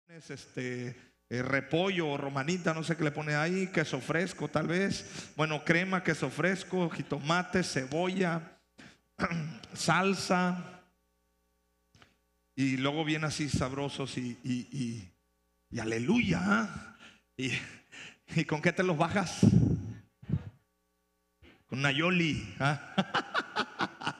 Repollo o romanita, no sé qué le pone ahí, queso fresco tal vez, bueno, crema, queso fresco, jitomate, cebolla, salsa, y luego viene así sabrosos y aleluya, ¿ah? ¿Y con qué te los bajas? Con una yoli, ¿ah?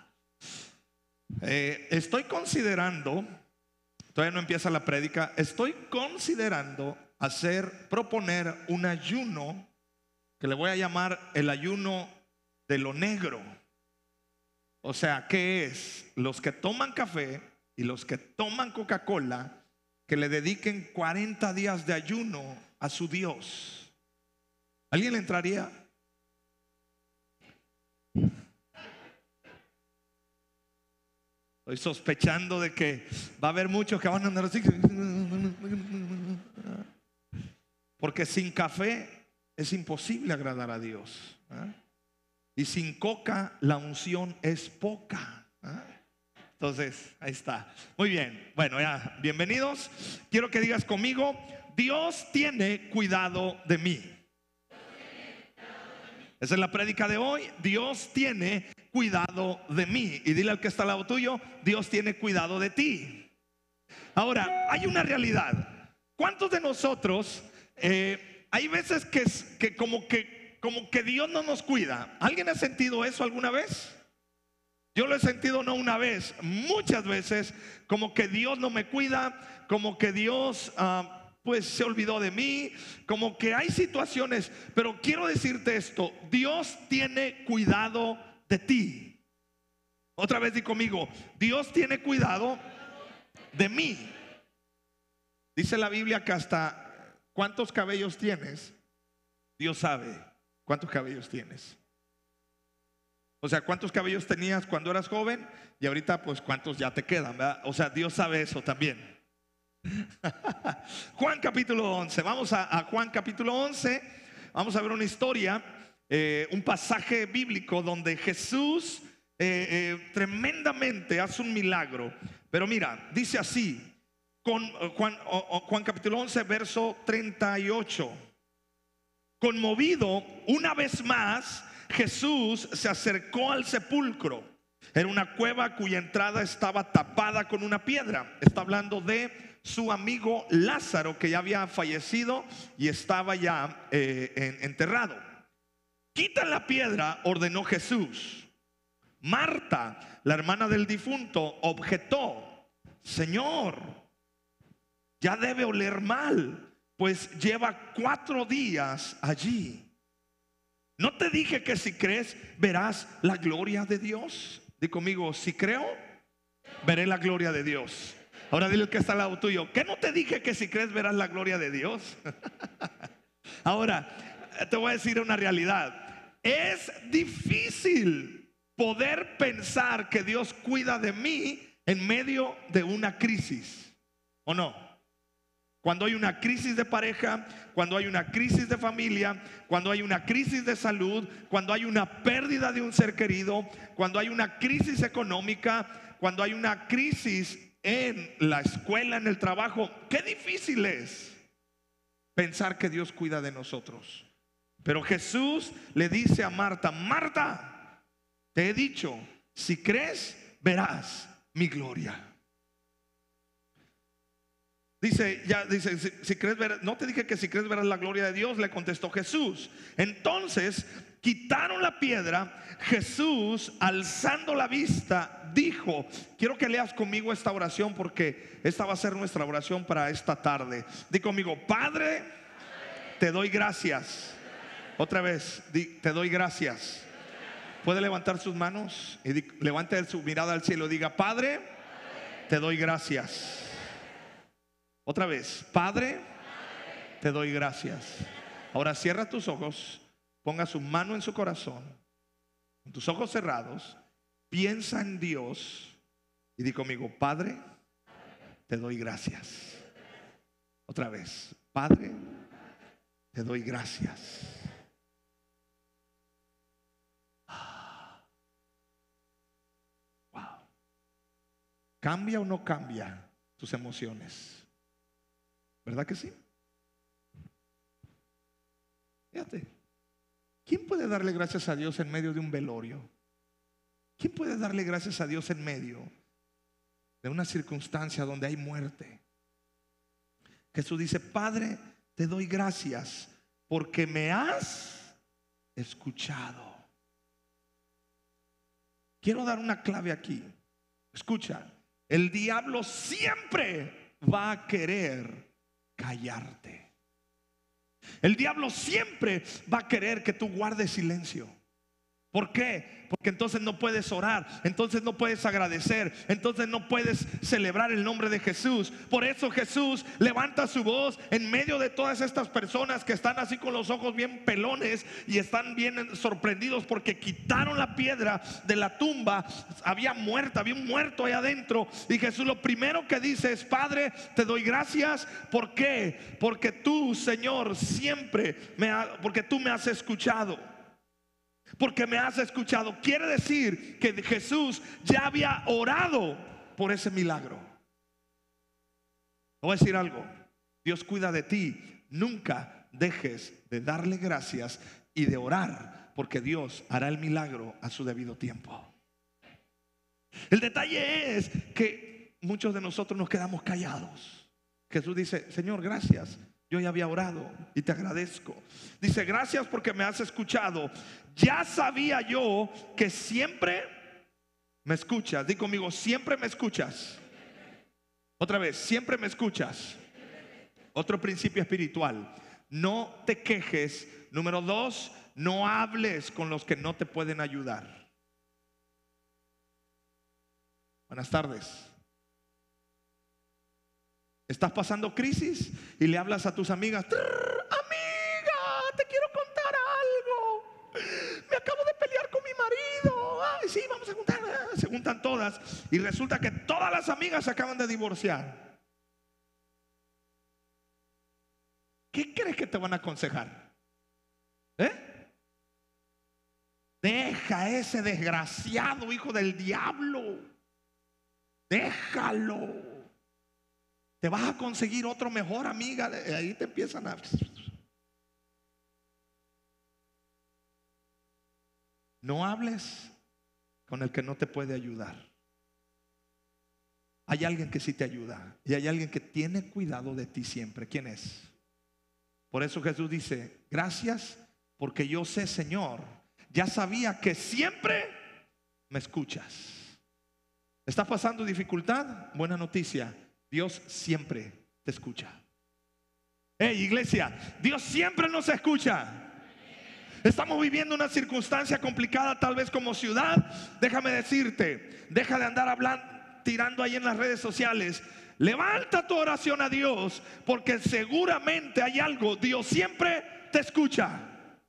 Estoy considerando, todavía no empieza la prédica, estoy considerando proponer un ayuno que le voy a llamar el ayuno de lo negro. O sea, ¿qué es? Los que toman café y los que toman Coca-Cola, que le dediquen 40 días de ayuno a su Dios. ¿Alguien le entraría? Estoy sospechando de que va a haber muchos que van a andar así. Porque sin café es imposible agradar a Dios, ¿eh? Y sin coca la unción es poca, ¿eh? Entonces, ahí está. Muy bien, bueno, ya, bienvenidos. Quiero que digas conmigo: Dios tiene cuidado de mí. Esa es la prédica de hoy. Dios tiene cuidado de mí. Y dile al que está al lado tuyo: Dios tiene cuidado de ti. Ahora, hay una realidad. ¿Cuántos de nosotros hay veces que como que Dios no nos cuida? ¿Alguien ha sentido eso alguna vez? Yo lo he sentido no una vez, muchas veces, como que Dios no me cuida, como que Dios pues se olvidó de mí, como que hay situaciones. Pero quiero decirte esto: Dios tiene cuidado de ti. Otra vez di conmigo: Dios tiene cuidado de mí. Dice la Biblia que hasta cuántos cabellos tienes, Dios sabe cuántos cabellos tienes. O sea, cuántos cabellos tenías cuando eras joven y ahorita pues cuántos ya te quedan, ¿verdad? O sea, Dios sabe eso también. Juan capítulo 11. Vamos a Juan capítulo 11. Vamos a ver una historia, un pasaje bíblico donde Jesús tremendamente hace un milagro. Pero mira, dice así, Juan capítulo 11 verso 38. Conmovido una vez más, Jesús se acercó al sepulcro. Era una cueva cuya entrada estaba tapada con una piedra. Está hablando de su amigo Lázaro, que ya había fallecido y estaba ya enterrado. Quita la piedra, ordenó Jesús. Marta, la hermana del difunto, objetó: Señor, ya debe oler mal, pues lleva 4 días allí. ¿No te dije que si crees verás la gloria de Dios? Di conmigo: si creo, veré la gloria de Dios. Ahora dile al que está al lado tuyo: ¿qué no te dije que si crees verás la gloria de Dios? Ahora te voy a decir una realidad. Es difícil poder pensar que Dios cuida de mí en medio de una crisis, ¿o no? Cuando hay una crisis de pareja, cuando hay una crisis de familia, cuando hay una crisis de salud, cuando hay una pérdida de un ser querido, cuando hay una crisis económica, cuando hay una crisis en la escuela, en el trabajo, qué difícil es pensar que Dios cuida de nosotros. Pero Jesús le dice a Marta: Marta, te he dicho, si crees, verás mi gloria. Dice, si crees ver, no te dije que si crees verás la gloria de Dios, le contestó Jesús. Entonces quitaron la piedra. Jesús, alzando la vista, dijo, quiero que leas conmigo esta oración, porque esta va a ser nuestra oración para esta tarde. Di conmigo: Padre, te doy gracias. Otra vez, te doy gracias. Puede levantar sus manos y levante su mirada al cielo y diga: Padre, te doy gracias. Otra vez: Padre, te doy gracias. Ahora cierra tus ojos, ponga su mano en su corazón, con tus ojos cerrados, piensa en Dios y di conmigo: Padre, te doy gracias. Otra vez: Padre, te doy gracias. Wow. ¿Cambia o no cambia tus emociones? ¿Verdad que sí? Fíjate, ¿quién puede darle gracias a Dios en medio de un velorio? ¿Quién puede darle gracias a Dios en medio de una circunstancia donde hay muerte? Jesús dice: Padre, te doy gracias porque me has escuchado. Quiero dar una clave aquí. Escucha, el diablo siempre va a querer callarte. El diablo siempre va a querer que tú guardes silencio. ¿Por qué? Porque entonces no puedes orar, entonces no puedes agradecer, entonces no puedes celebrar el nombre de Jesús. Por eso Jesús levanta su voz en medio de todas estas personas que están así con los ojos bien pelones y están bien sorprendidos porque quitaron la piedra de la tumba. Había un muerto ahí adentro. Y Jesús lo primero que dice es: Padre, te doy gracias. ¿Por qué? Porque tú, Señor, porque tú me has escuchado. Porque me has escuchado. Quiere decir que Jesús ya había orado por ese milagro. Voy a decir algo: Dios cuida de ti. Nunca dejes de darle gracias y de orar, porque Dios hará el milagro a su debido tiempo. El detalle es que muchos de nosotros nos quedamos callados. Jesús dice: Señor, gracias, yo ya había orado y te agradezco. Dice: gracias porque me has escuchado. Ya sabía yo que siempre me escuchas. Di conmigo: siempre me escuchas. Otra vez: siempre me escuchas. Otro principio espiritual: no te quejes. Número 2: no hables con los que no te pueden ayudar. Buenas tardes. ¿Estás pasando crisis y le hablas a tus amigas? Amiga, te quiero contar algo. Me acabo de pelear con mi marido. Ay, sí, vamos a juntar. Se juntan todas y resulta que todas las amigas se acaban de divorciar. ¿Qué crees que te van a aconsejar? Deja a ese desgraciado hijo del diablo. Déjalo. Te vas a conseguir otro mejor, amiga. Ahí te empiezan a... No hables con el que no te puede ayudar. Hay alguien que sí te ayuda y hay alguien que tiene cuidado de ti siempre. ¿Quién es? Por eso Jesús dice: gracias porque yo sé, Señor, ya sabía que siempre me escuchas. ¿Estás pasando dificultad? Buena noticia: Dios siempre te escucha. Hey, iglesia, Dios siempre nos escucha. Estamos viviendo una circunstancia complicada, tal vez como ciudad. Déjame decirte: deja de andar hablando, tirando ahí en las redes sociales. Levanta tu oración a Dios, porque seguramente hay algo. Dios siempre te escucha.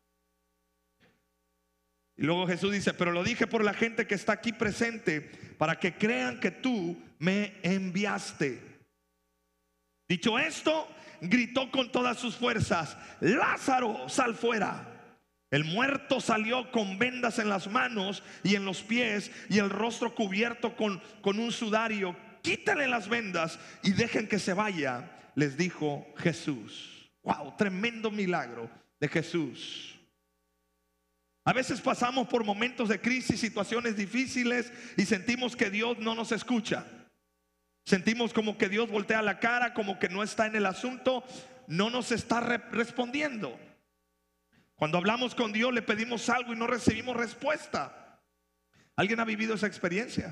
Y luego Jesús dice: pero lo dije por la gente que está aquí presente, para que crean que tú me enviaste. Dicho esto, gritó con todas sus fuerzas: Lázaro, sal fuera. El muerto salió con vendas en las manos y en los pies y el rostro cubierto con un sudario. Quítenle las vendas y dejen que se vaya, les dijo Jesús. Wow, tremendo milagro de Jesús. A veces pasamos por momentos de crisis, situaciones difíciles, y sentimos que Dios no nos escucha. Sentimos como que Dios voltea la cara, como que no está en el asunto, no nos está respondiendo. Cuando hablamos con Dios, le pedimos algo y no recibimos respuesta. ¿Alguien ha vivido esa experiencia?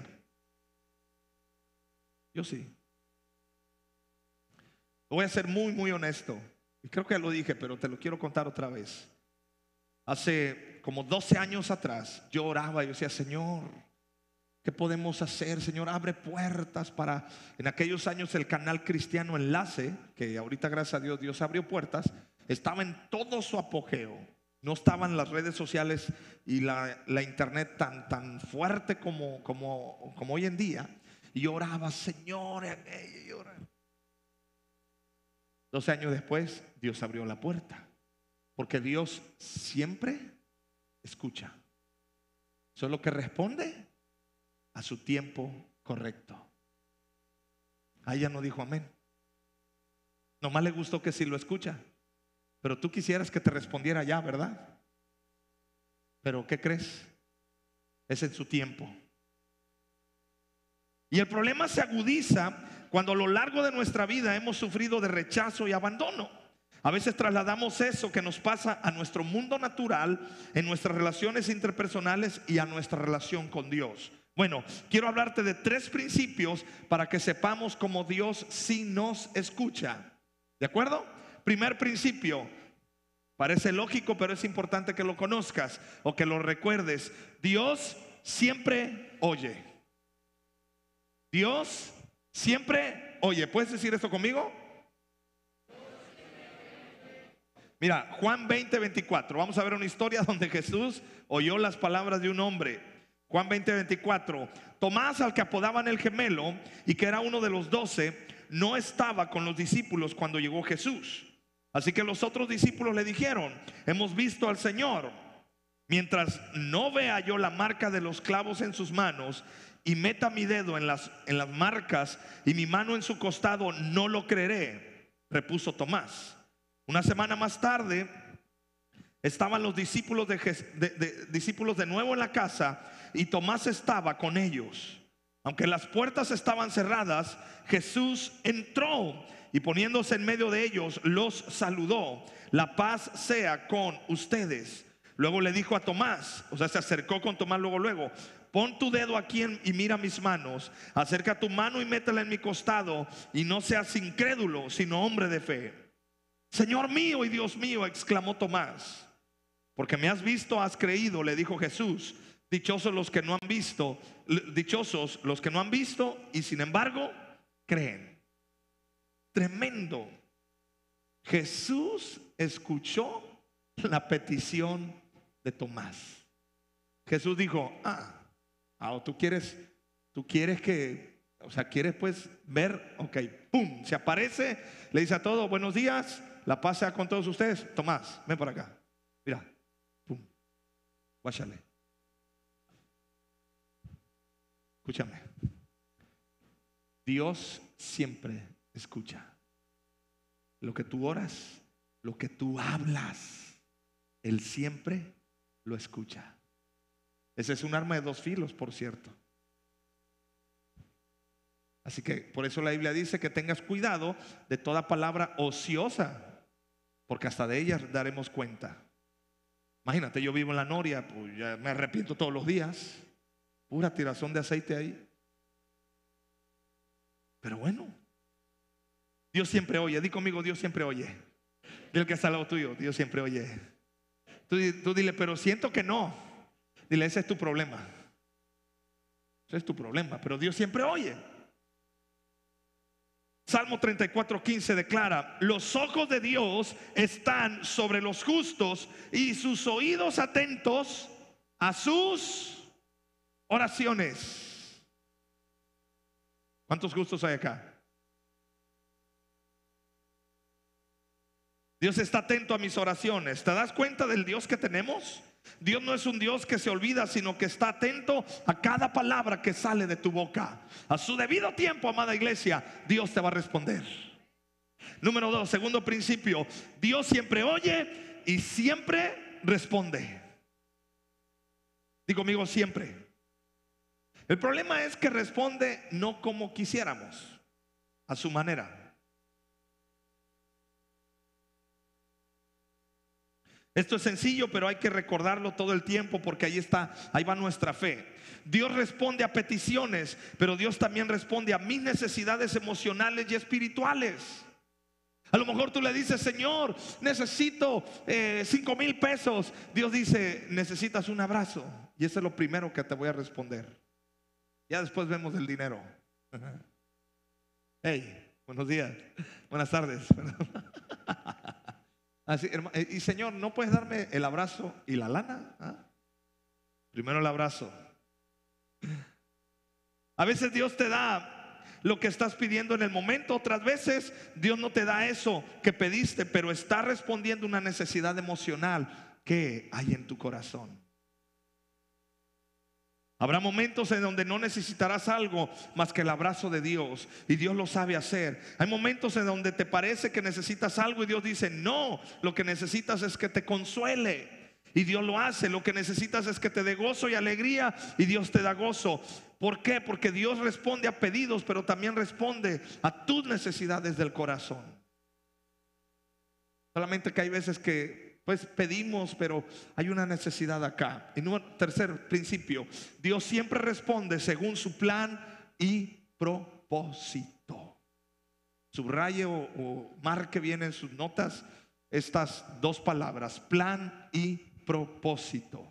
Yo sí. Voy a ser muy, muy honesto. Y creo que ya lo dije, pero te lo quiero contar otra vez. Hace como 12 años atrás, yo oraba y yo decía: Señor, ¿qué podemos hacer? Señor, abre puertas para... En aquellos años el canal Cristiano Enlace, que ahorita gracias a Dios, Dios abrió puertas, estaba en todo su apogeo. No estaban las redes sociales y la internet tan fuerte como hoy en día. Y yo oraba: Señor, y oraba. 12 años después, Dios abrió la puerta. Porque Dios siempre escucha, solo que responde a su tiempo correcto. Ella no dijo amén. Nomás le gustó que sí lo escucha. Pero tú quisieras que te respondiera ya, ¿verdad? Pero ¿qué crees? Es en su tiempo. Y el problema se agudiza cuando a lo largo de nuestra vida hemos sufrido de rechazo y abandono. A veces trasladamos eso que nos pasa a nuestro mundo natural, en nuestras relaciones interpersonales y a nuestra relación con Dios. Bueno, quiero hablarte de 3 principios para que sepamos cómo Dios sí nos escucha. ¿De acuerdo? Primer principio, parece lógico, pero es importante que lo conozcas o que lo recuerdes. Dios siempre oye. Dios siempre oye. ¿Puedes decir esto conmigo? Mira, Juan 20:24. Vamos a ver una historia donde Jesús oyó las palabras de un hombre. Juan 20:24. Tomás, al que apodaban el gemelo y que era uno de los 12, no estaba con los discípulos cuando llegó Jesús. Así que los otros discípulos le dijeron: hemos visto al Señor. Mientras no vea yo la marca de los clavos en sus manos y meta mi dedo en las marcas y mi mano en su costado, no lo creeré, repuso Tomás. Una semana más tarde estaban los discípulos discípulos de nuevo en la casa y Tomás estaba con ellos. Aunque las puertas estaban cerradas, Jesús entró y poniéndose en medio de ellos los saludó: la paz sea con ustedes. Luego le dijo a Tomás, o sea, se acercó con Tomás luego: pon tu dedo aquí y mira mis manos, acerca tu mano y métela en mi costado, y no seas incrédulo, sino hombre de fe. Señor mío y Dios mío, exclamó Tomás. Porque me has visto, has creído, le dijo Jesús. Dichosos los que no han visto, dichosos los que no han visto y sin embargo creen. Tremendo. Jesús escuchó la petición de Tomás. Jesús dijo: tú quieres que, o sea, quieres pues ver, ok, pum, se aparece, le dice a todos: buenos días, la paz sea con todos ustedes. Tomás, ven para acá, mira, pum, guáchale. Escúchame, Dios siempre escucha lo que tú oras, lo que tú hablas. Él siempre lo escucha. Ese es un arma de 2 filos, por cierto. Así que por eso la Biblia dice que tengas cuidado de toda palabra ociosa, porque hasta de ellas daremos cuenta. Imagínate, yo vivo en la Noria, pues ya me arrepiento todos los días. Pura tirazón de aceite ahí. Pero bueno, Dios siempre oye. Di conmigo: Dios siempre oye. Dile que está al lado tuyo: Dios siempre oye. Tú dile: pero siento que no. Dile: ese es tu problema. Ese es tu problema. Pero Dios siempre oye. Salmo 34:15 declara: los ojos de Dios están sobre los justos y sus oídos atentos a sus oraciones. ¿Cuántos justos hay acá? Dios está atento a mis oraciones. ¿Te das cuenta del Dios que tenemos? Dios no es un Dios que se olvida, sino que está atento a cada palabra que sale de tu boca. A su debido tiempo, amada iglesia, Dios te va a responder. Número 2, segundo principio: Dios siempre oye y siempre responde. Digo conmigo: siempre. El problema es que responde no como quisiéramos, a su manera. Esto es sencillo, pero hay que recordarlo todo el tiempo, porque ahí va nuestra fe. Dios responde a peticiones, pero Dios también responde a mis necesidades emocionales y espirituales. A lo mejor tú le dices: Señor, necesito 5,000 pesos. Dios dice: necesitas un abrazo. Y eso es lo primero que te voy a responder. Ya después vemos el dinero. Hey, buenos días, buenas tardes. Así, y Señor, ¿no puedes darme el abrazo y la lana? Primero el abrazo. A veces Dios te da lo que estás pidiendo en el momento. Otras veces Dios no te da eso que pediste, pero está respondiendo una necesidad emocional que hay en tu corazón. Habrá momentos en donde no necesitarás algo más que el abrazo de Dios, y Dios lo sabe hacer. Hay momentos en donde te parece que necesitas algo y Dios dice no, lo que necesitas es que te consuele, y Dios lo hace. Lo que necesitas es que te dé gozo y alegría, y Dios te da gozo. ¿Por qué? Porque Dios responde a pedidos, pero también responde a tus necesidades del corazón. Solamente que hay veces que pues pedimos, pero hay una necesidad acá. Y tercer principio, Dios siempre responde según su plan y propósito. Subraye o marque bien en sus notas estas dos palabras: plan y propósito.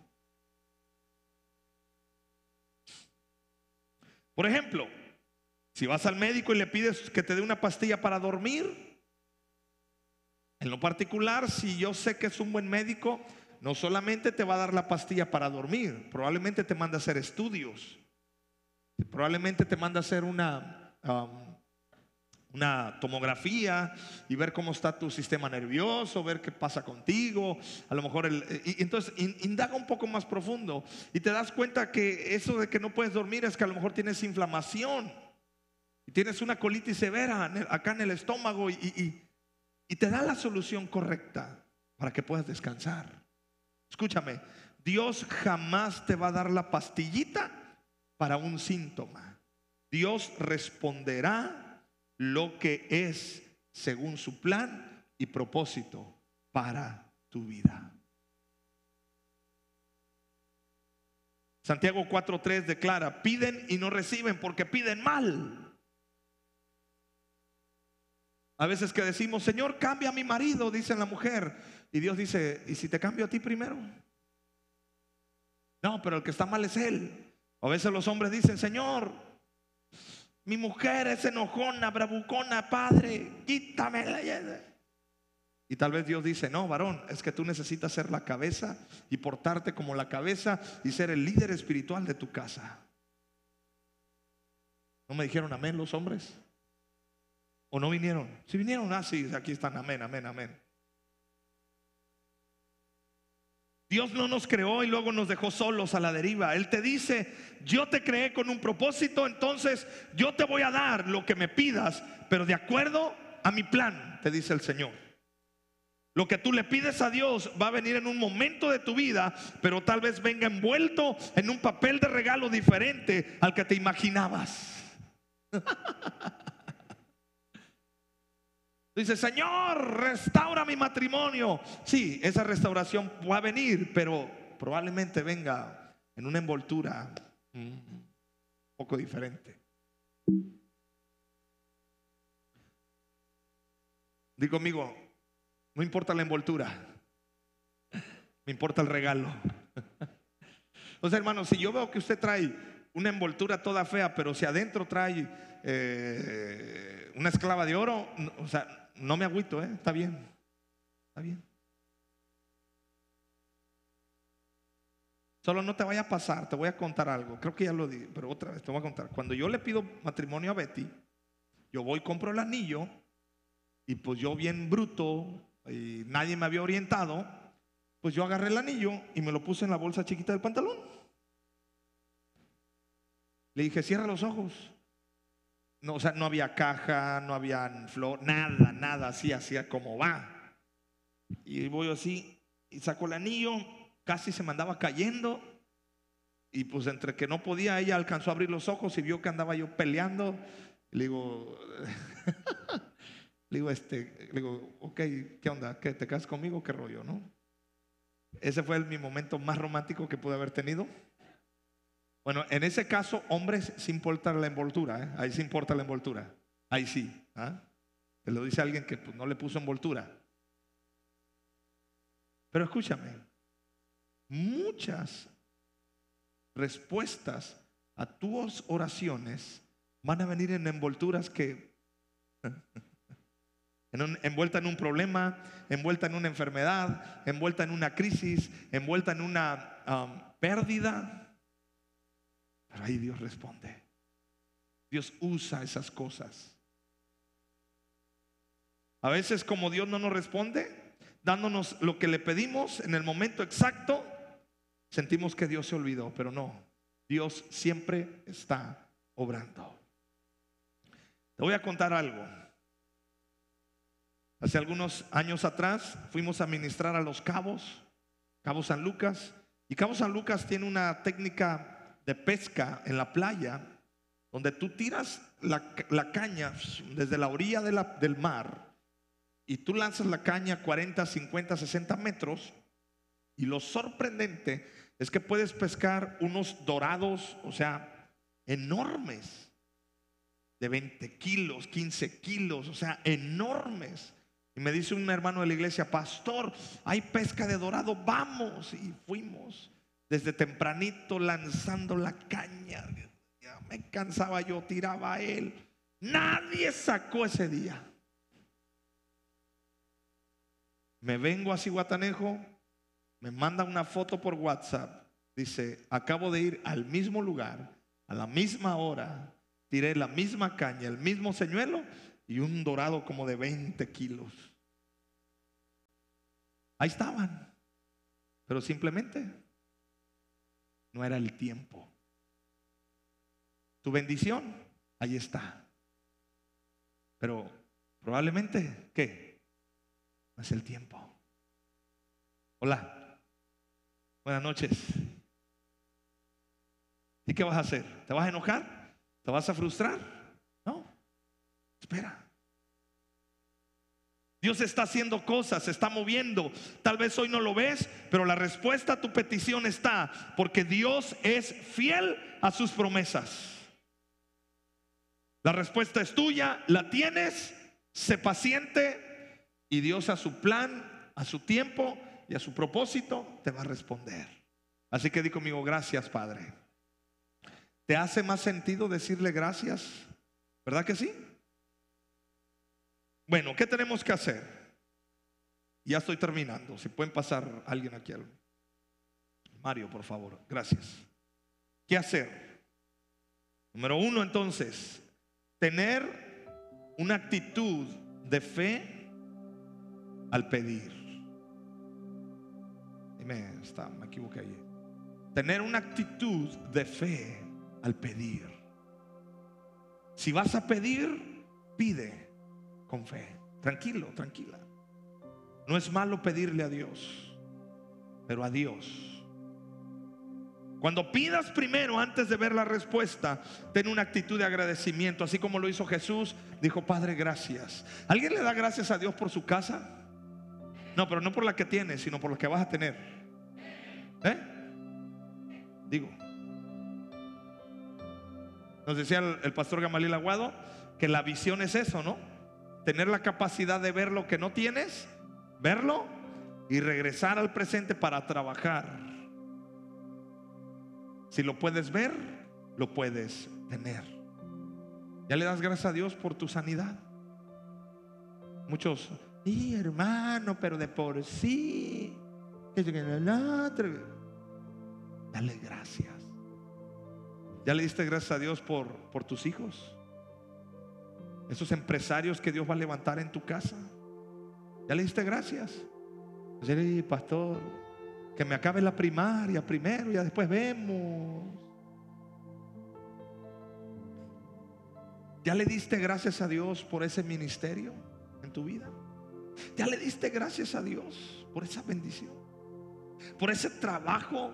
Por ejemplo, si vas al médico y le pides que te dé una pastilla para dormir, en lo particular, si yo sé que es un buen médico, no solamente te va a dar la pastilla para dormir, probablemente te manda a hacer estudios, probablemente te manda a hacer una tomografía y ver cómo está tu sistema nervioso, ver qué pasa contigo. A lo mejor entonces indaga un poco más profundo y te das cuenta que eso de que no puedes dormir es que a lo mejor tienes inflamación y tienes una colitis severa acá en el estómago, y te da la solución correcta para que puedas descansar. Escúchame, Dios jamás te va a dar la pastillita para un síntoma. Dios responderá lo que es según su plan y propósito para tu vida. Santiago 4:3 declara: piden y no reciben porque piden mal. A veces que decimos, Señor, cambia a mi marido, dice la mujer, y Dios dice, ¿y si te cambio a ti primero? No, pero el que está mal es él. A veces los hombres dicen, Señor, mi mujer es enojona, bravucona, Padre, quítamela. Y tal vez Dios dice, no, varón, es que tú necesitas ser la cabeza y portarte como la cabeza y ser el líder espiritual de tu casa. ¿No me dijeron amén los hombres? ¿O no vinieron? Si vinieron, sí, aquí están, amén, amén, amén. Dios no nos creó y luego nos dejó solos a la deriva. Él te dice, yo te creé con un propósito, entonces yo te voy a dar lo que me pidas, pero de acuerdo a mi plan, te dice el Señor. Lo que tú le pides a Dios va a venir en un momento de tu vida, pero tal vez venga envuelto en un papel de regalo diferente al que te imaginabas. Dice, Señor, restaura mi matrimonio. Sí, esa restauración va a venir, pero probablemente venga en una envoltura un poco diferente. Digo conmigo, no importa la envoltura, me importa el regalo. O sea, hermano, si yo veo que usted trae una envoltura toda fea, pero si adentro trae una esclava de oro, o sea, no me agüito, está bien, está bien. Solo no te vaya a pasar, te voy a contar algo. Creo que ya lo dije, pero otra vez te voy a contar. Cuando yo le pido matrimonio a Betty, yo voy y compro el anillo, y pues yo bien bruto, y nadie me había orientado, pues yo agarré el anillo y me lo puse en la bolsa chiquita del pantalón. Le dije, cierra los ojos. No, o sea, no había caja, no había flor, nada, así, hacía como va. Y voy así, y saco el anillo, casi se me andaba cayendo. Y pues entre que no podía, ella alcanzó a abrir los ojos y vio que andaba yo peleando. Le digo, ok, ¿qué onda? ¿Qué, te casas conmigo? ¿Qué rollo, no? Ese fue mi momento más romántico que pude haber tenido. Bueno, en ese caso, hombres, sí importa la envoltura, ahí sí importa la envoltura, ahí sí. Te lo dice alguien que pues, no le puso envoltura. Pero escúchame, muchas respuestas a tus oraciones van a venir en envolturas que envuelta en un problema, envuelta en una enfermedad, envuelta en una crisis, envuelta en una pérdida. Pero ahí Dios responde. Dios usa esas cosas. A veces, como Dios no nos responde, dándonos lo que le pedimos en el momento exacto, sentimos que Dios se olvidó, pero no. Dios siempre está obrando. Te voy a contar algo. Hace algunos años atrás fuimos a ministrar a Los Cabos, Cabo San Lucas. Y Cabo San Lucas tiene una técnica de pesca en la playa, donde tú tiras la caña desde la orilla del mar y tú lanzas la caña 40, 50, 60 metros. Y lo sorprendente es que puedes pescar unos dorados, o sea, enormes, de 20 kilos, 15 kilos, o sea, enormes. Y me dice un hermano de la iglesia: pastor, hay pesca de dorado, vamos. Y fuimos desde tempranito lanzando la caña. Ya me cansaba yo, tiraba a él. Nadie sacó ese día. Me vengo a Zihuatanejo, me manda una foto por WhatsApp. Dice: acabo de ir al mismo lugar, a la misma hora, tiré la misma caña, el mismo señuelo y un dorado como de 20 kilos. Ahí estaban, pero simplemente no era el tiempo. Tu bendición, ahí está, pero probablemente, ¿qué? No es el tiempo. Hola, buenas noches. ¿Y qué vas a hacer? ¿Te vas a enojar? ¿Te vas a frustrar? No, espera. Dios está haciendo cosas, se está moviendo. Tal vez hoy no lo ves, pero la respuesta a tu petición está, porque Dios es fiel a sus promesas. La respuesta es tuya, la tienes. Sé paciente y Dios, a su plan, a su tiempo y a su propósito, te va a responder. Así que di conmigo: gracias, Padre. ¿Te hace más sentido decirle gracias? ¿Verdad que sí? Bueno, ¿qué tenemos que hacer? Ya estoy terminando. Si pueden pasar alguien aquí. Mario, por favor. Gracias. ¿Qué hacer? Número uno, entonces, tener una actitud de fe al pedir. Me equivoqué ahí. Tener una actitud de fe al pedir. Si vas a pedir, pide con fe. Tranquilo, tranquila. No es malo pedirle a Dios, pero a Dios. Cuando pidas primero, antes de ver la respuesta, ten una actitud de agradecimiento, así como lo hizo Jesús. Dijo: Padre, gracias. ¿Alguien le da gracias a Dios por su casa? No, pero no por la que tienes, sino por la que vas a tener. Digo, nos decía el pastor Gamaliel Aguado que la visión es eso, ¿no? Tener la capacidad de ver lo que no tienes, verlo y regresar al presente para trabajar. Si lo puedes ver, lo puedes tener. ¿Ya le das gracias a Dios por tu sanidad? Muchos: y hermano, pero de por sí. Dale gracias. ¿Ya le diste gracias a Dios por tus hijos? Esos empresarios que Dios va a levantar en tu casa. ¿Ya le diste gracias? Sí, pastor, que me acabe la primaria primero, ya después vemos. ¿Ya le diste gracias a Dios por ese ministerio en tu vida? ¿Ya le diste gracias a Dios por esa bendición, por ese trabajo?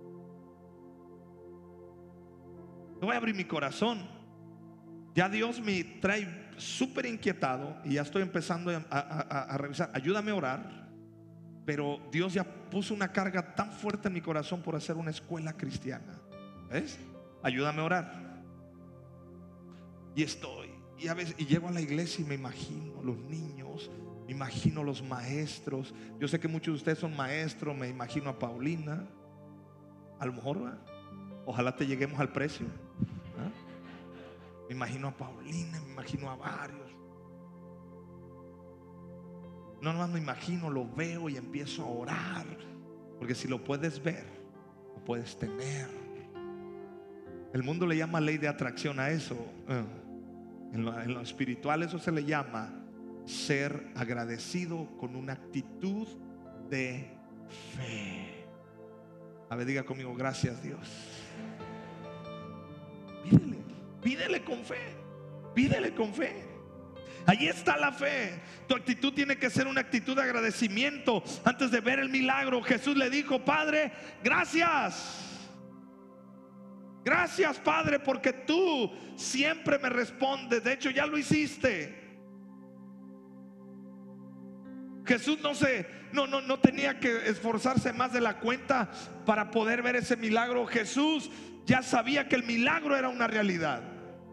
Yo voy a abrir mi corazón. Ya Dios me trae súper inquietado y ya estoy empezando a revisar. Ayúdame a orar. Pero Dios ya puso una carga tan fuerte en mi corazón por hacer una escuela cristiana. ¿Ves? Ayúdame a orar. Y a veces llego a la iglesia y me imagino los niños, me imagino los maestros. Yo sé que muchos de ustedes son maestros. Me imagino a Paulina. A lo mejor, ¿verdad? Ojalá te lleguemos al precio. Me imagino a Paulina, me imagino a varios. No más me imagino, lo veo y empiezo a orar. Porque si lo puedes ver, lo puedes tener. El mundo le llama ley de atracción a eso. En lo espiritual eso se le llama ser agradecido con una actitud de fe. A ver, diga conmigo: gracias, Dios. Pídele con fe. Pídele con fe. Allí está la fe. Tu actitud tiene que ser una actitud de agradecimiento. Antes de ver el milagro, Jesús le dijo: Padre, gracias. Gracias, Padre, porque tú siempre me respondes. De hecho, ya lo hiciste. Jesús no tenía que esforzarse más de la cuenta para poder ver ese milagro. Jesús ya sabía que el milagro era una realidad.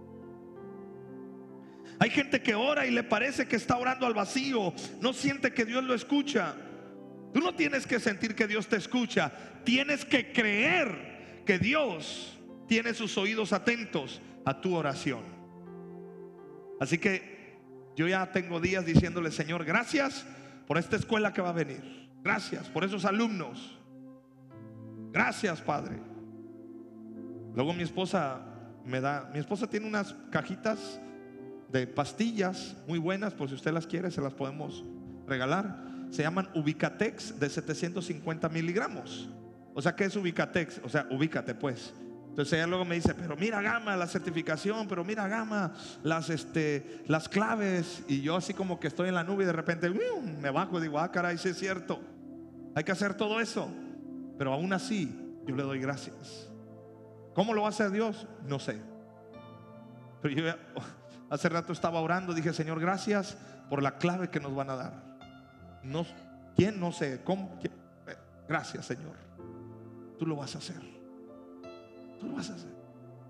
Hay gente que ora y le parece que está orando al vacío, no siente que Dios lo escucha. Tú no tienes que sentir que Dios te escucha, tienes que creer que Dios tiene sus oídos atentos a tu oración. Así que yo ya tengo días diciéndole: Señor, gracias por esta escuela que va a venir. Gracias por esos alumnos. Gracias, Padre. Luego mi esposa tiene unas cajitas de pastillas muy buenas, por si usted las quiere, se las podemos regalar. Se llaman Ubicatex de 750 miligramos. O sea, ¿qué es Ubicatex? O sea, ubícate pues. Entonces ella luego me dice: pero mira, Gama, la certificación, pero mira, Gama, las claves. Y yo así como que estoy en la nube y de repente me bajo y digo: ah, caray, sí es cierto, hay que hacer todo eso. Pero aún así yo le doy gracias. ¿Cómo lo va a hacer Dios? No sé. Pero yo hace rato estaba orando, dije: Señor, gracias por la clave que nos van a dar. No, ¿quién? No sé. ¿Cómo? ¿Quién? Gracias, Señor. Tú lo vas a hacer. Tú lo vas a hacer.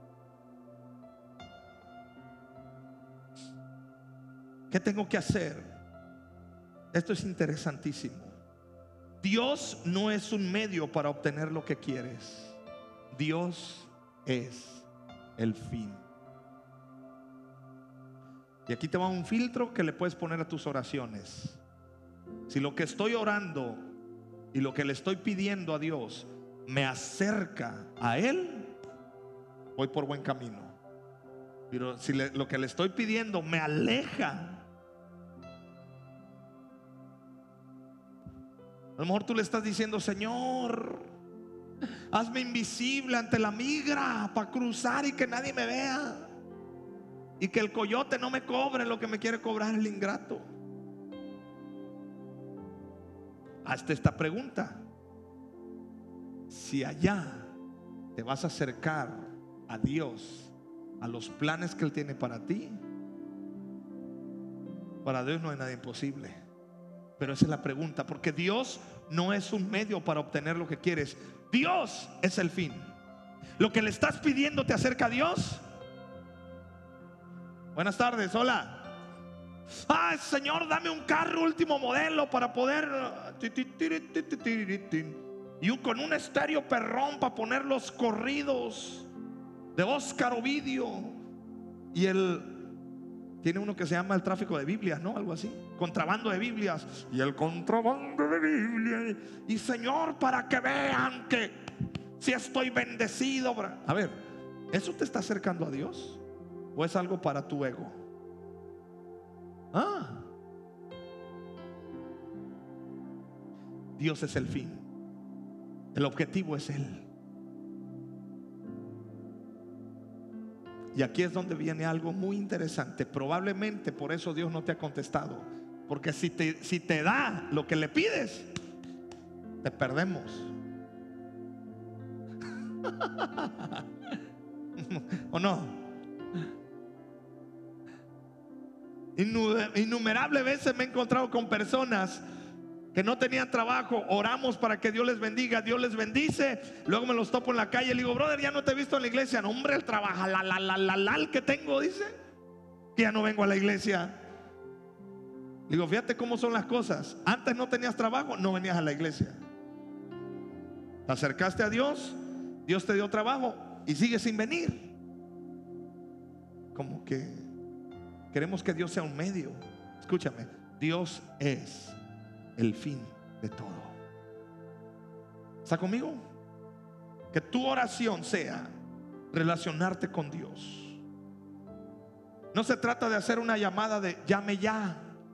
¿Qué tengo que hacer? Esto es interesantísimo. Dios no es un medio para obtener lo que quieres. Dios es el fin. Y aquí te va un filtro que le puedes poner a tus oraciones. Si lo que estoy orando y lo que le estoy pidiendo a Dios me acerca a Él, voy por buen camino. Pero si lo que le estoy pidiendo me aleja, a lo mejor tú le estás diciendo: Señor, hazme invisible ante la migra para cruzar y que nadie me vea, y que el coyote no me cobre lo que me quiere cobrar el ingrato. Hazte esta pregunta: si allá te vas a acercar a Dios, a los planes que Él tiene para ti, para Dios no hay nada imposible. Pero esa es la pregunta, porque Dios no es un medio para obtener lo que quieres. Dios es el fin. Lo que le estás pidiendo te acerca a Dios. Buenas tardes, hola. Señor, dame un carro último modelo para poder, y con un estéreo perrón para poner los corridos de Oscar Ovidio. Y él tiene uno que se llama el tráfico de Biblias, ¿no? Algo así, contrabando de Biblias. Y el contrabando de Biblias. Y Señor, para que vean que si estoy bendecido. A ver, ¿eso te está acercando a Dios? ¿O es algo para tu ego? Dios es el fin. El objetivo es Él. Y aquí es donde viene algo muy interesante. Probablemente por eso Dios no te ha contestado, porque si te da lo que le pides, te perdemos. ¿O no? Innumerables veces me he encontrado con personas que no tenían trabajo. Oramos para que Dios les bendiga, Dios les bendice. Luego me los topo en la calle y le digo: brother, ya no te he visto en la iglesia. No, hombre, el trabajo que tengo, dice, que ya no vengo a la iglesia. Digo: fíjate cómo son las cosas. Antes no tenías trabajo, no venías a la iglesia. Te acercaste a Dios, Dios te dio trabajo y sigues sin venir. Como que queremos que Dios sea un medio. Escúchame, Dios es el fin de todo. ¿Está conmigo? Que tu oración sea relacionarte con Dios. No se trata de hacer una llamada de llame ya.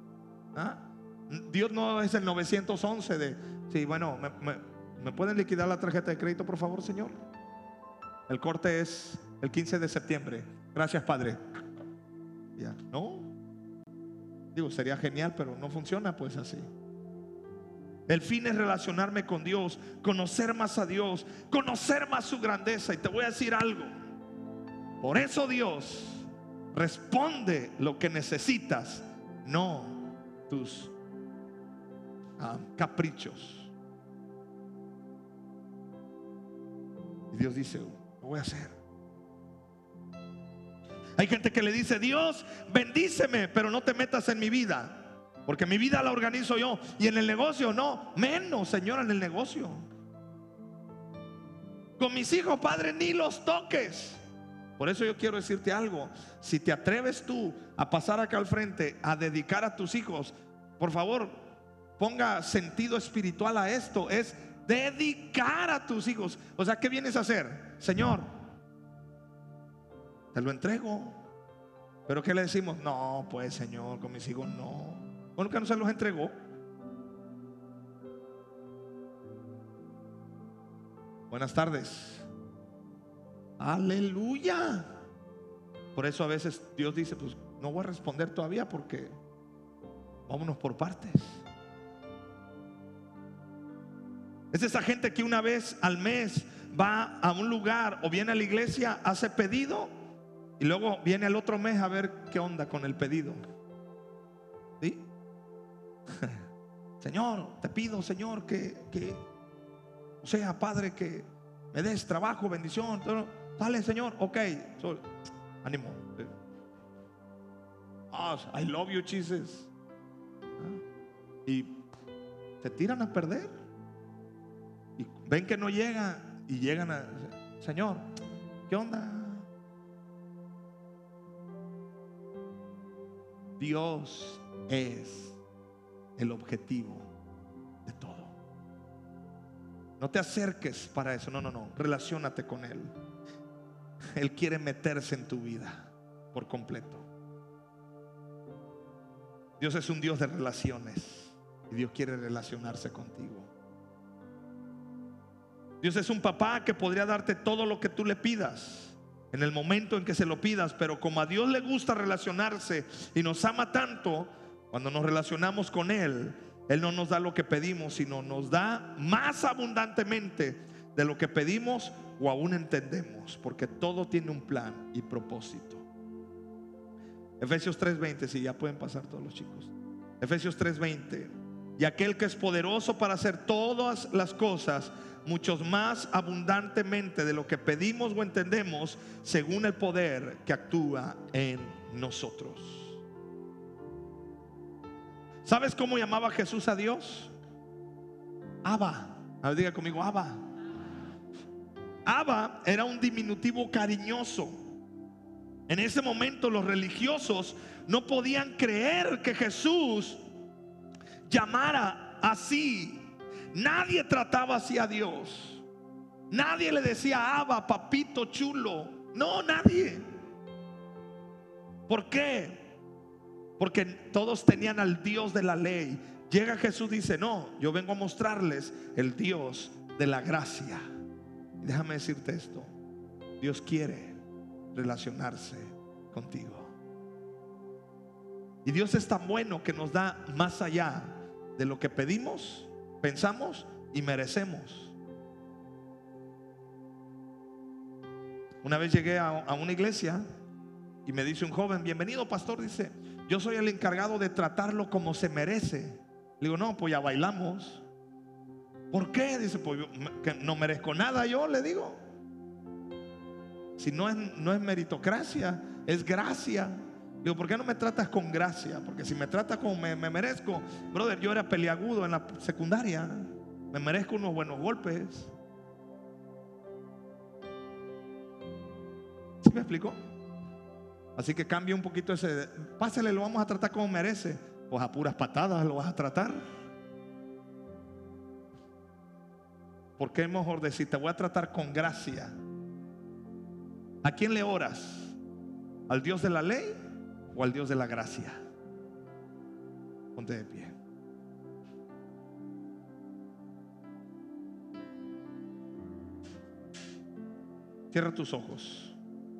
Dios no es el 911 de sí, bueno, ¿me pueden liquidar la tarjeta de crédito, por favor, Señor? El corte es el 15 de septiembre. Gracias, Padre. Ya, no. Digo, sería genial, pero no funciona pues así. El fin es relacionarme con Dios, conocer más a Dios, conocer más su grandeza. Y te voy a decir algo. Por eso Dios responde lo que necesitas, no tus caprichos. Y Dios dice, lo voy a hacer. Hay gente que le dice, Dios, bendíceme, pero no te metas en mi vida, porque mi vida la organizo yo. Y en el negocio no, menos, Señor, en el negocio. Con mis hijos, Padre, ni los toques. Por eso yo quiero decirte algo. Si te atreves tú a pasar acá al frente, a dedicar a tus hijos, por favor, ponga sentido espiritual a esto. Es dedicar a tus hijos. O sea, ¿qué vienes a hacer? Señor, te lo entrego. Pero ¿qué le decimos? No, pues Señor, con mis hijos no. ¿Cómo que no se los entregó? Buenas tardes. Aleluya. Por eso a veces Dios dice, pues no voy a responder todavía, porque vámonos por partes. Es esa gente que una vez al mes va a un lugar o viene a la iglesia, hace pedido y luego viene el otro mes a ver qué onda con el pedido. ¿Sí? Señor, te pido, Señor, que o sea, Padre, que me des trabajo, bendición. Dale, Señor, ok, ánimo. I love you, Jesus. Y se tiran a perder. Y ven que no llega. Y llegan a, Señor, ¿qué onda? Dios es el objetivo de todo. No te acerques para eso. No. Relaciónate con Él. Él quiere meterse en tu vida por completo. Dios es un Dios de relaciones. Y Dios quiere relacionarse contigo. Dios es un papá que podría darte todo lo que tú le pidas en el momento en que se lo pidas. Pero como a Dios le gusta relacionarse y nos ama tanto, cuando nos relacionamos con Él, Él no nos da lo que pedimos, sino nos da más abundantemente de lo que pedimos o aún entendemos, porque todo tiene un plan y propósito. Efesios 3:20, si ya pueden pasar todos los chicos. Efesios 3:20. Y aquel que es poderoso para hacer todas las cosas muchos más abundantemente de lo que pedimos o entendemos, según el poder que actúa en nosotros. ¿Sabes cómo llamaba Jesús a Dios? Abba. A ver, diga conmigo, Abba. Abba era un diminutivo cariñoso. En ese momento los religiosos no podían creer que Jesús llamara así. Nadie trataba así a Dios. Nadie le decía Abba, papito chulo. No, nadie. ¿Por qué? Porque todos tenían al Dios de la ley. Llega Jesús y dice, no, yo vengo a mostrarles el Dios de la gracia. Y déjame decirte esto. Dios quiere relacionarse contigo. Y Dios es tan bueno que nos da más allá de lo que pedimos, pensamos y merecemos. Una vez llegué a una iglesia y me dice un joven, bienvenido pastor, dice, yo soy el encargado de tratarlo como se merece. Le digo, no, pues ya bailamos. ¿Por qué? Dice, pues yo, que no merezco nada yo, le digo. Si no es meritocracia, es gracia. Digo, ¿por qué no me tratas con gracia? Porque si me tratas como me merezco, brother, yo era peliagudo en la secundaria. Me merezco unos buenos golpes. ¿Sí me explico? Así que cambia un poquito ese. Pásale, lo vamos a tratar como merece. Pues a puras patadas lo vas a tratar. ¿Por qué es mejor decir, te voy a tratar con gracia? ¿A quién le oras? ¿Al Dios de la ley o al Dios de la gracia? Ponte de pie. Cierra tus ojos.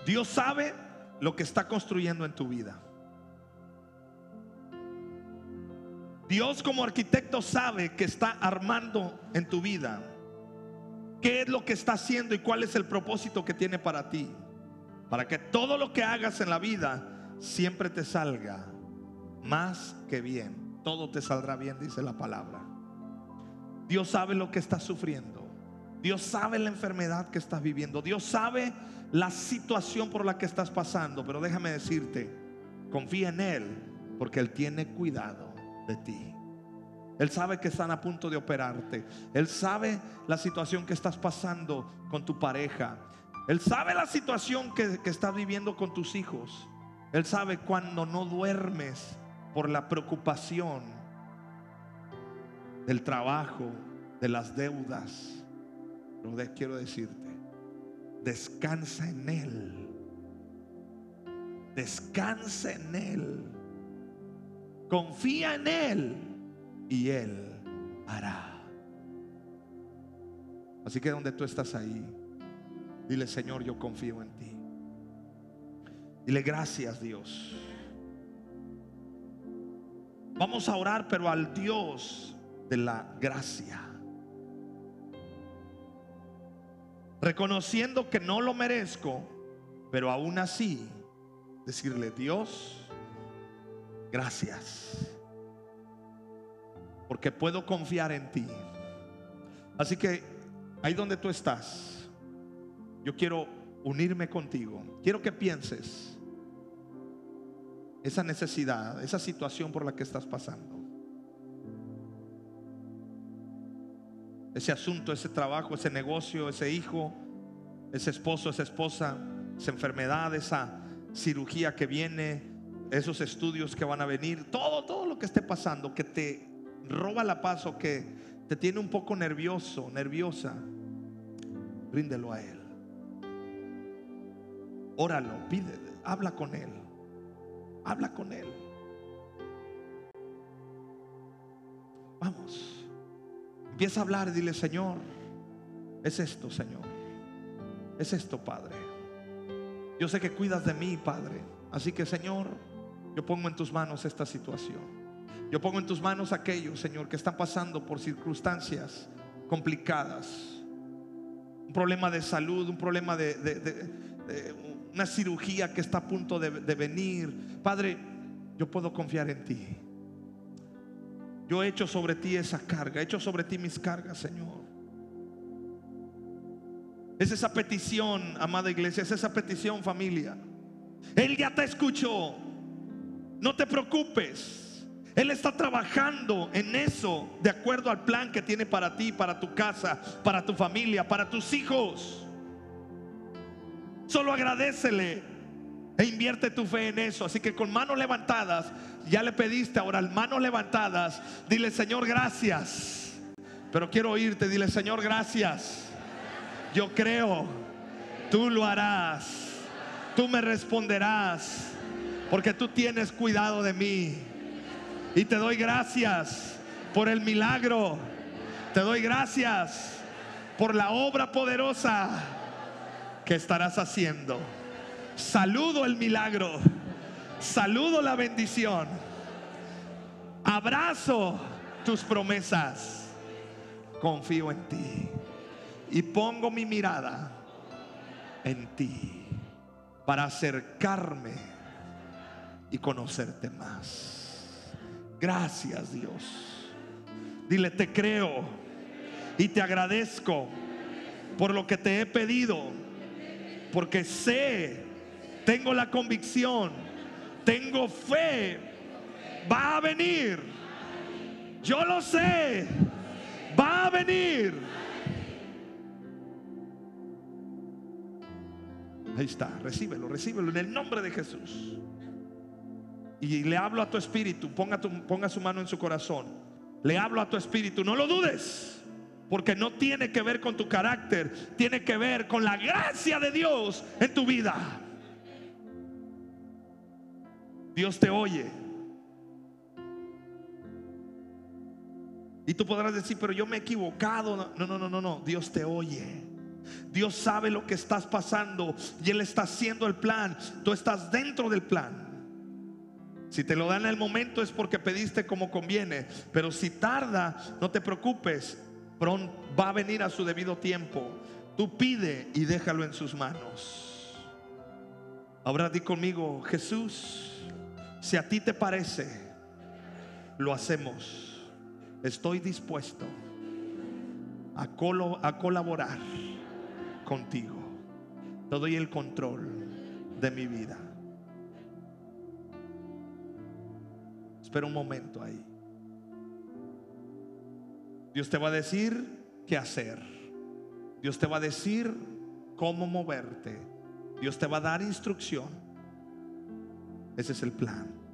Dios sabe lo que está construyendo en tu vida. Dios como arquitecto sabe que está armando en tu vida qué es lo que está haciendo y cuál es el propósito que tiene para ti, para que todo lo que hagas en la vida siempre te salga más que bien. Todo te saldrá bien, dice la palabra. Dios sabe lo que estás sufriendo. Dios sabe la enfermedad que estás viviendo. Dios sabe la situación por la que estás pasando. Pero déjame decirte, confía en Él, porque Él tiene cuidado de ti. Él sabe que están a punto de operarte. Él sabe la situación que estás pasando con tu pareja. Él sabe la situación que estás viviendo con tus hijos. Él sabe cuando no duermes por la preocupación del trabajo, de las deudas. Pero quiero decirte, descansa en Él. Descansa en Él. Confía en Él y Él hará. Así que donde tú estás ahí, dile: Señor, yo confío en ti. Dile: gracias, Dios. Vamos a orar, pero al Dios de la gracia, reconociendo que no lo merezco, pero aún así decirle: Dios, gracias, porque puedo confiar en ti. Así que ahí donde tú estás, yo quiero unirme contigo. Quiero que pienses esa necesidad, esa situación por la que estás pasando, ese asunto, ese trabajo, ese negocio, ese hijo, ese esposo, esa esposa, esa enfermedad, esa cirugía que viene, esos estudios que van a venir, todo lo que esté pasando, que te roba la paz o que te tiene un poco nervioso, nerviosa. Ríndelo a Él. Óralo, pídele, habla con Él. Habla con Él. Vamos, empieza a hablar y dile: Señor, es esto, Señor, es esto, Padre. Yo sé que cuidas de mí, Padre. Así que, Señor, yo pongo en tus manos esta situación. Yo pongo en tus manos a aquellos, Señor, que están pasando por circunstancias complicadas, un problema de salud, un problema de una cirugía que está a punto de venir. Padre, yo puedo confiar en ti. Yo he hecho sobre ti esa carga, he hecho sobre ti mis cargas, Señor. Es esa petición, amada iglesia, es esa petición, familia. Él ya te escuchó. No te preocupes. Él está trabajando en eso de acuerdo al plan que tiene para ti, para tu casa, para tu familia, para tus hijos. Solo agradécele e invierte tu fe en eso. Así que con manos levantadas, ya le pediste, ahora manos levantadas, dile: Señor, gracias. Pero quiero oírte, dile: Señor, gracias. Yo creo, tú lo harás. Tú me responderás, porque tú tienes cuidado de mí. Y te doy gracias por el milagro. Te doy gracias por la obra poderosa que estarás haciendo. Saludo el milagro, saludo la bendición, abrazo tus promesas. Confío en ti y pongo mi mirada en ti para acercarme y conocerte más. Gracias, Dios. Dile: te creo y te agradezco por lo que te he pedido, porque sé, tengo la convicción, tengo fe, va a venir. Yo lo sé, va a venir. Ahí está, recíbelo, recíbelo en el nombre de Jesús. Y le hablo a tu espíritu. Ponga su mano en su corazón. Le hablo a tu espíritu: no lo dudes, porque no tiene que ver con tu carácter, tiene que ver con la gracia de Dios en tu vida. Dios te oye. Y tú podrás decir: pero yo me he equivocado. No, Dios te oye. Dios sabe lo que estás pasando y Él está haciendo el plan. Tú estás dentro del plan. Si te lo dan en el momento es porque pediste como conviene, pero si tarda, no te preocupes, pronto va a venir a su debido tiempo. Tú pide y déjalo en sus manos. Ahora di conmigo: Jesús, si a ti te parece, lo hacemos. Estoy dispuesto a colaborar contigo. Te doy el control de mi vida. Espera un momento ahí. Dios te va a decir qué hacer. Dios te va a decir cómo moverte. Dios te va a dar instrucción. Ese es el plan.